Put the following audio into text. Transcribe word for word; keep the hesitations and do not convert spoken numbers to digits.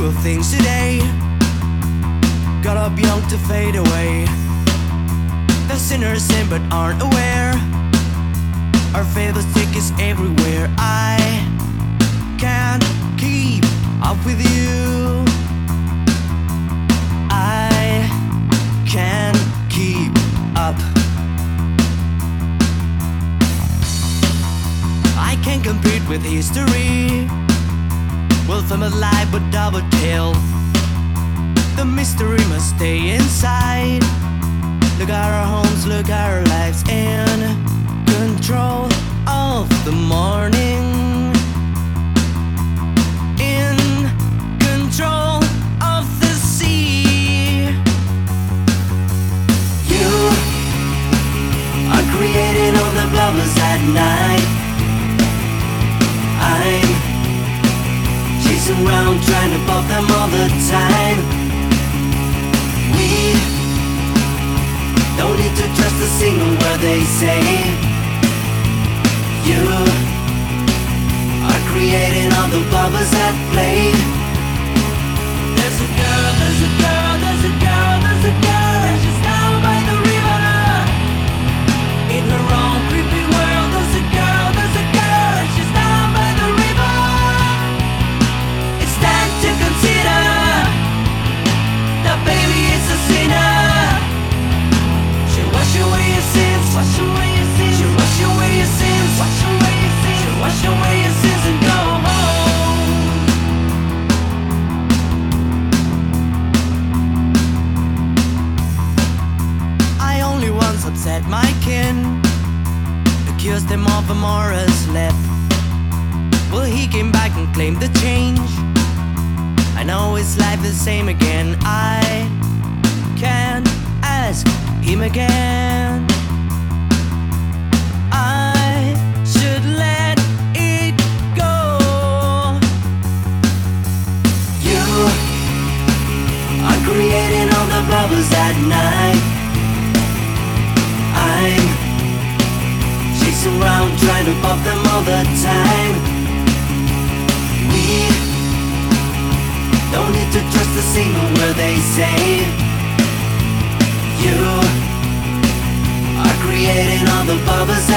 true of things today. Got up young to fade away. The sinners sin but aren't aware. Our favorite stick is everywhere. I can't keep up with you. I can't keep up. I can't compete with history. Wolf am alive but double tail. The mystery must stay inside. Look at our homes, look at our lives. In control of the morning. In control of the sea. You are creating all the bubbles at night. I'm chasing around trying to pop them all the time. We don't need to trust a single word they say. You are creating all the bubbles at play. There's a girl, there's a girl, there's a girl, there's a girl, and she's down by the river. In her own creepy world, there's a girl, there's a girl, and she's down by the river. It's time to consider that baby is a sinner. She'll wash away your sins, wash away your sins. She'll wash away your sins, wash away your sins. She'll wash away your sins and go home. I only once upset my kin, accused him of a moral slip. Well, he came back and claimed the change. I know his life is the same again. I can't ask him again. I should let it go. You are creating all the bubbles at night. I'm chasing around trying to pop them all the time. We don't need to trust a single word they say. You are creating all the bubbles